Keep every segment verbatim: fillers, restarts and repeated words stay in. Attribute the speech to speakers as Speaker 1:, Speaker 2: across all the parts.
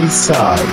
Speaker 1: Side.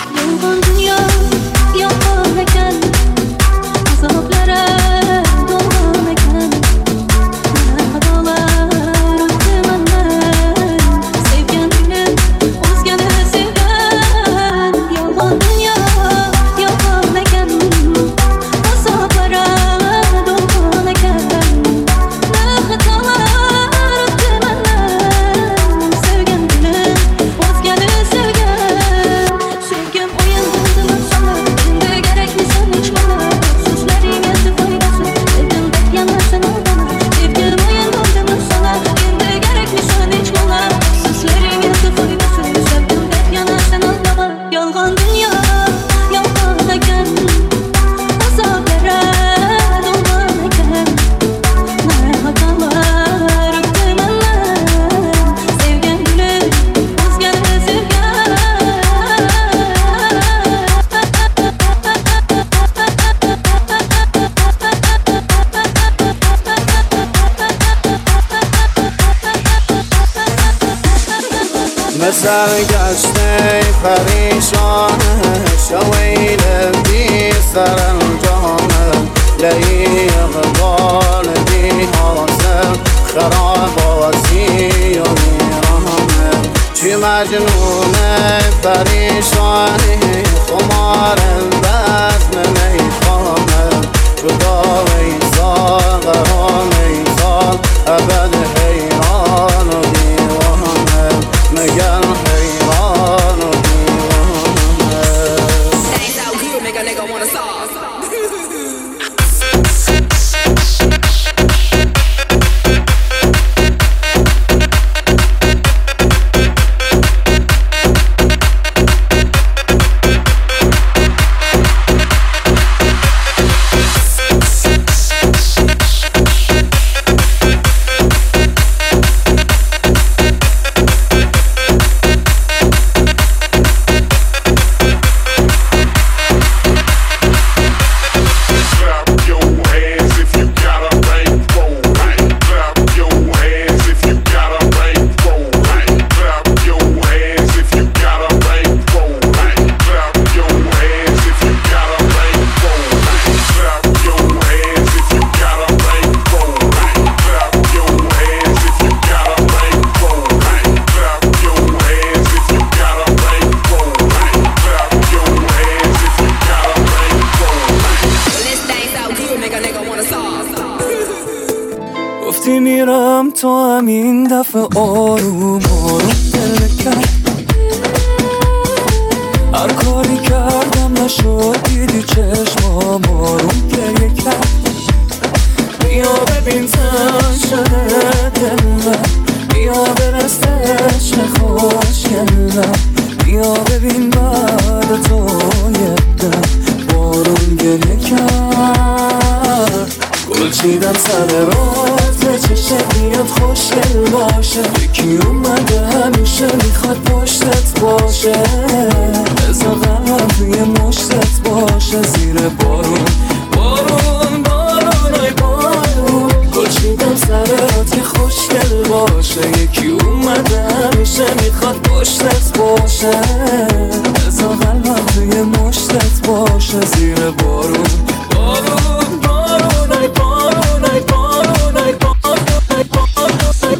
Speaker 2: سرگشته پریشانه شویل بی سر الجانه لئی اقبال بی حاصل خراباتی و میرانه چی مجنونه پریشانی خمار بزم میخانه جدا ویسال قرار میسال ابد حیران و دیوانه مگر حیران و دیوانه.
Speaker 3: Ain't so good, make a nigga wanna sauce.
Speaker 4: گفتی میرم تو همین دفعه آروم آروم دل کرد هر کاری کردم نشد دیدی چشمام آروم گریه کرد بیا ببین تن شده دلم بیا برست عشق خوشگلم بیا ببین بعد تو یه دم بارون گریه کرد گل چیدم سر رات به چشت میاد خوشگل باشه یکی اومده همیشه میخواد پشتت باشه بزا قلبم توی مشتت باشه زیر بارون بارون بارون ای بارون گل چیدم سر رات که خوشگل باشه یکی اومده همیشه میخواد پشتت باشه بزا قلبم توی مشتت باشه زیر بارون بارون بارون ای بارون ای بارون ای بارون ای بارون ای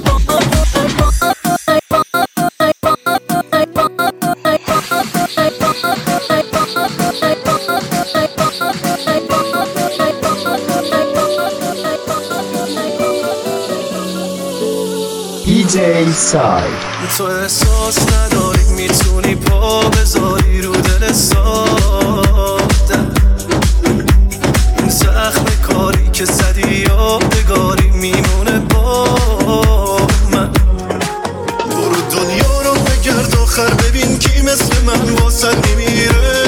Speaker 1: دی جی Side.
Speaker 5: تو احساس نداری میتونی پا بذاری رو دل ساختم این زخم کاری که زدی یادگاری میمونه با من برو دنیا رو بگرد آخر ببین کی مثل من واسد میمیره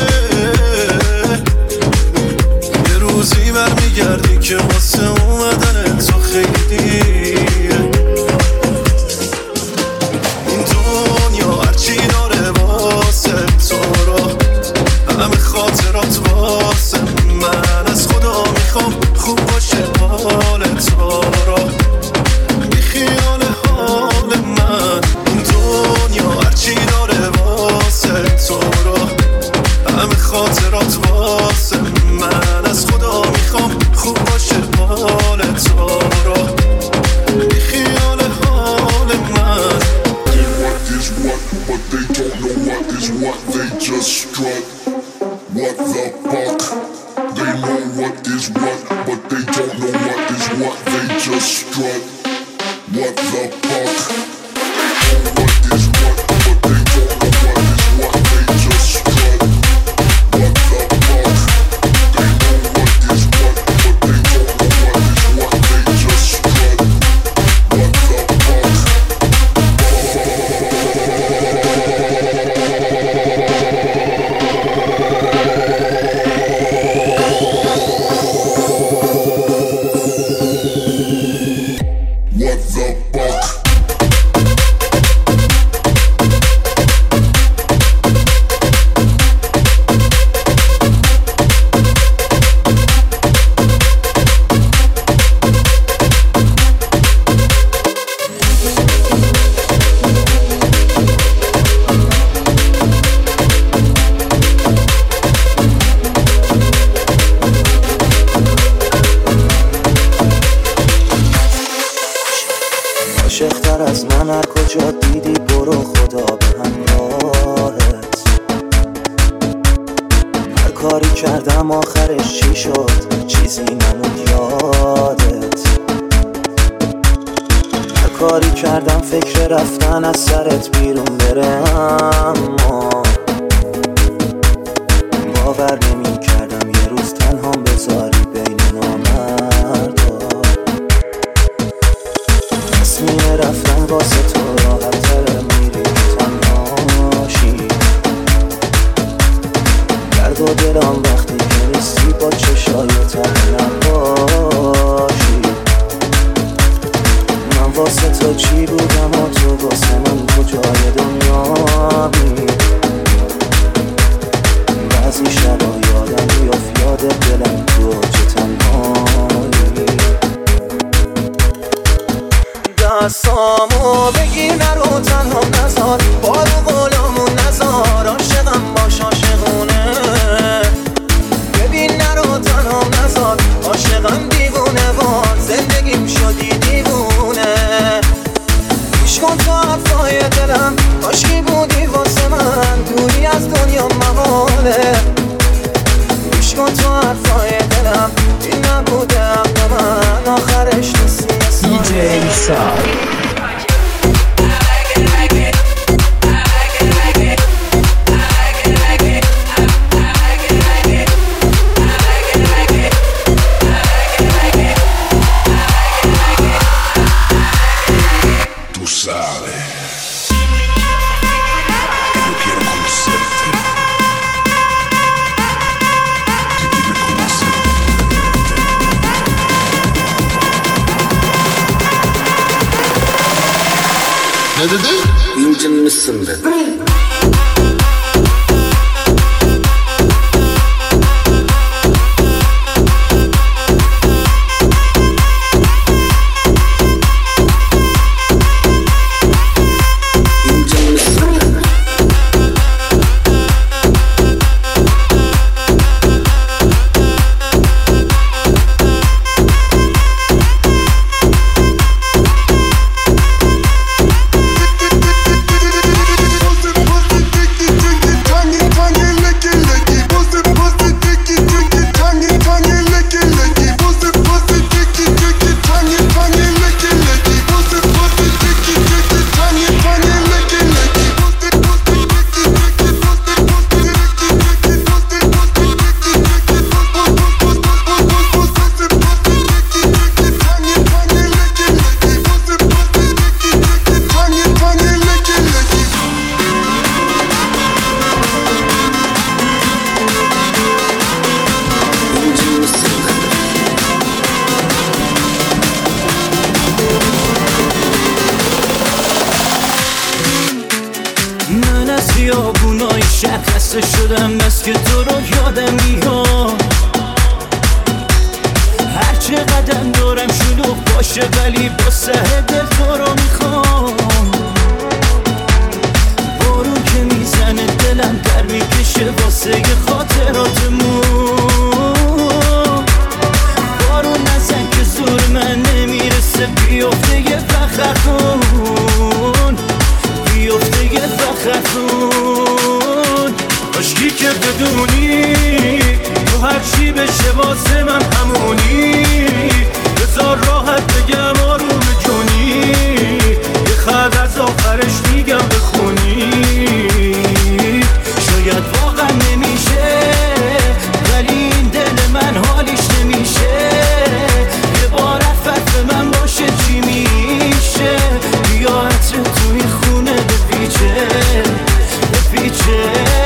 Speaker 5: یه روزی برمیگردی که واسه اومدن تو خیلی دیره این دنیا هرچی داره واسه تو
Speaker 6: just strut. What the fuck? They know what is what, but they don't know what is what. They just strut. What the fuck? What is what, but they don't know what is what. They just strut. What the fuck? They know what is what, but they don't know what is what. They just strut. What the fuck? What the fuck?
Speaker 4: عاشق‌تر از من هر کجا دیدی برو خدا به همراهت. هر کاری کردم آخرش چی شد چیزی نموند یادت. هر کاری کردم فکر رفتن از سرت بیرون بره، اما باور نمی کردم یه روز تنهام بذاری بین نامردا. تصمیم رفتن واسه تو راحت تره، میری تنهاشی. درد و دلم وقتی که نیستی با چشای تنه نباشی. من واسه تو چی بودم و تو واسه من کجای دنیایی. بعضی شبا یادم بیافت یاد دلم تو چه تنهایی. دستامو بگیر نرو تنهام نزار، بارو قولامون نزار، عاشقم باش عاشقونه. ببین نرو تنهام نزار، عاشقم دیوونه وار، زندگیم شدی دیوونه. گوش کن تا حرفای دلم، کاشکی بودی واسه من، دوری از دنیا محاله. گوش کن تا حرفای دلم، این نبوده عقل من، آخرش نیستی
Speaker 1: دی جی ساید.
Speaker 6: Ne dedi?
Speaker 2: İncinmişsin dedi.
Speaker 4: خیابونای شهر خسته شدم بس که تو رو یادم میاد. هر چه قدم دارم شلوغ باشه ولی با سر دل تو رو میخوام. بارون که میزنه دلم در میکشه واسه خاطراتمون. بارون نزن که زور من نمیرسه بیفته یه فخرتون، بیفته یه فخرتون. عشقی
Speaker 5: که بدونی تو هرچی بشه واسه من همونی. بذار راحت بگم آروم جونی، یه خط از آخرش میگم بخونی. شاید واقعا نمیشه ولی این دل من حالیش نمیشه. یه بار عفت به من باشه چی میشه؟ بیا عطر توی خونه بپیچه بپیچه.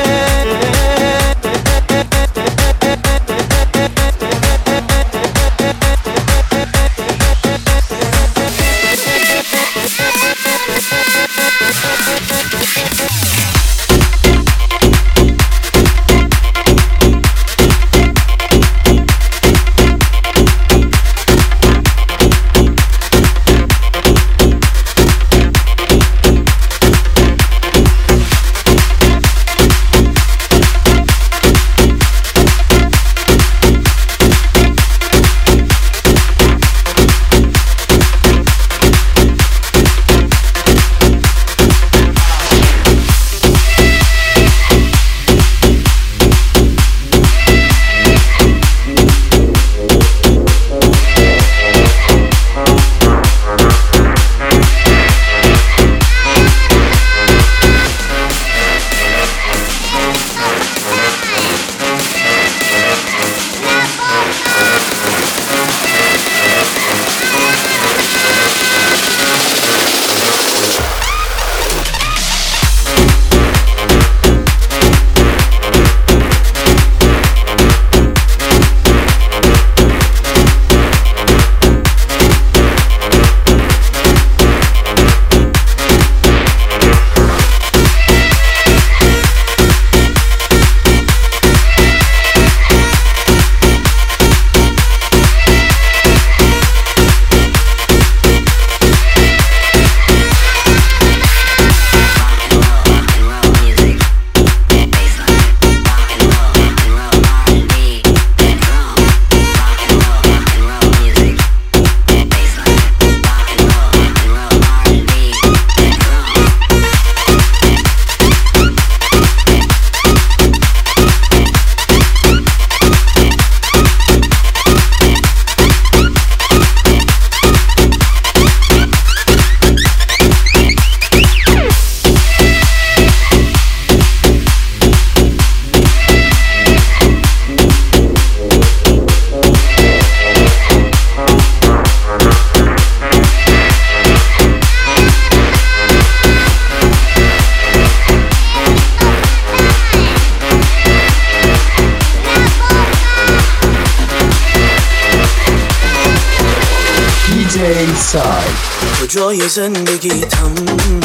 Speaker 4: کجای زندگیتم،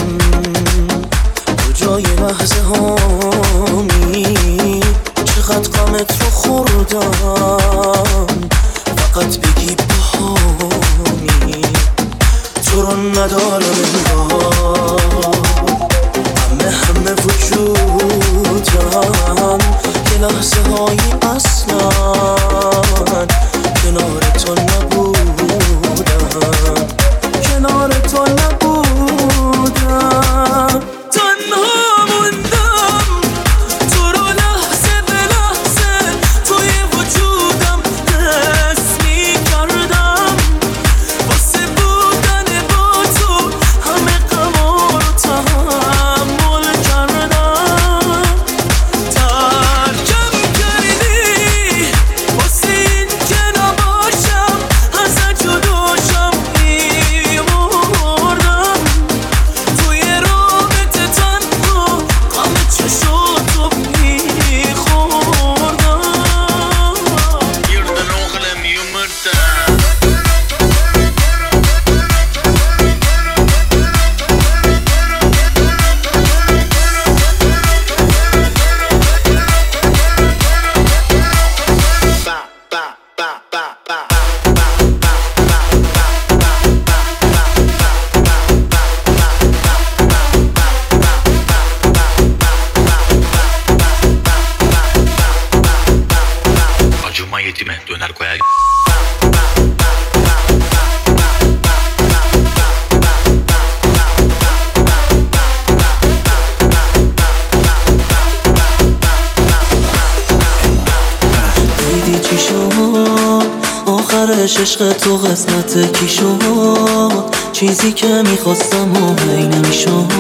Speaker 4: کجای لحظه هامی، چقدر غمت رو خوردم، فقط بگی بهامی. تو رو ندارم انگار، همه همه وجودم، که لحظه هایی اصلا کنار تو نبودم، کنار تو نبودم. تنها موندم تو رو لحظه به لحظه توی وجودم حس می‌کردم، واسه بودن با تو همه غما رو تحمل کردم. ترکم کردی واسه این که نباشم، ازت جداشم می‌مردم، توی رابطه تنها غم چشاتو می‌خوردم.
Speaker 5: You're the long you murder. Acıma yetime döner koyar.
Speaker 4: آخرش عشق تو قسمت کی شد؟ چیزی که میخواستم و هی نمیشد.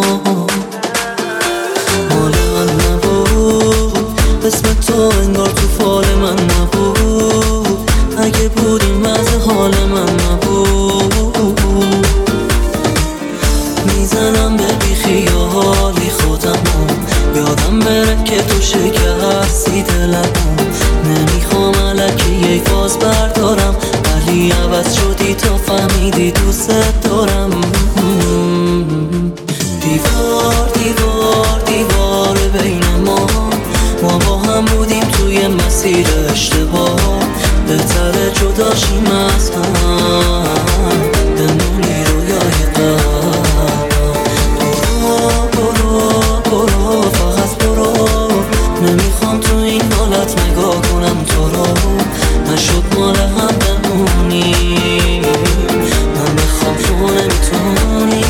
Speaker 4: مال من نبود اسم تو، انگار تو فال من نبود. اگه بودیم وضع حال من نبود. میزنم به بیخیالی خودمو، یادم بره که تو شکستی دلمو. نمیخوام الکی یک فاز بردارم، ولی عوض شدی تا فهمیدی دوست دارم. دیوار دیوار دیوار بین ما، ما با هم بودیم توی مسیر اشتباه. بهتره جدا شیم از هم، بمونی رویای قلبم. برو برو برو فقط برو، نمیخوام تو این حالت نگاه کنم تو رو. نشد مال هم بمونی، من بخوام تو نمیتونی.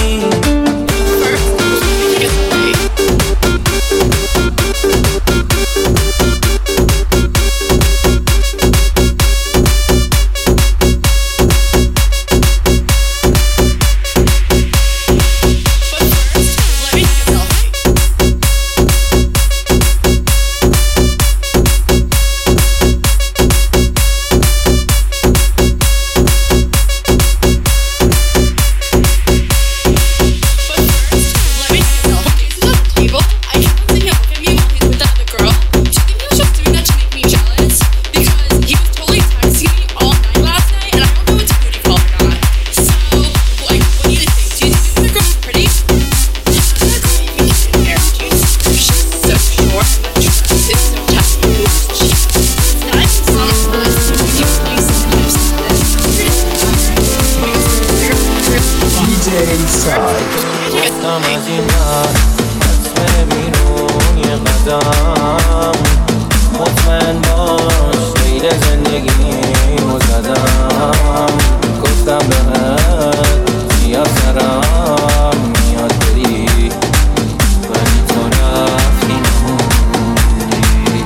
Speaker 5: گفتم از این من اسم بیرون یه قدم، مطمئن باش سیر زندگیمو زدم. گفتم بهت زیاد سرم میاد بری، ولی تو رفتی نموندی.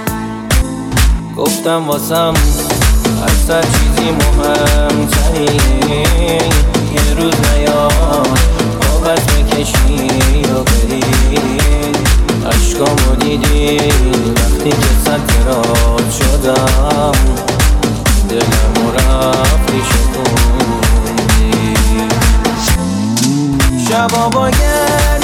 Speaker 5: گفتم واسم اصلا چیزی مهمتری، یه روز نیاد بابت میکشی و بری. عشقامو دیدی وقتی که سکرات شدم، دلمو رفتی شکوندی. شبا باید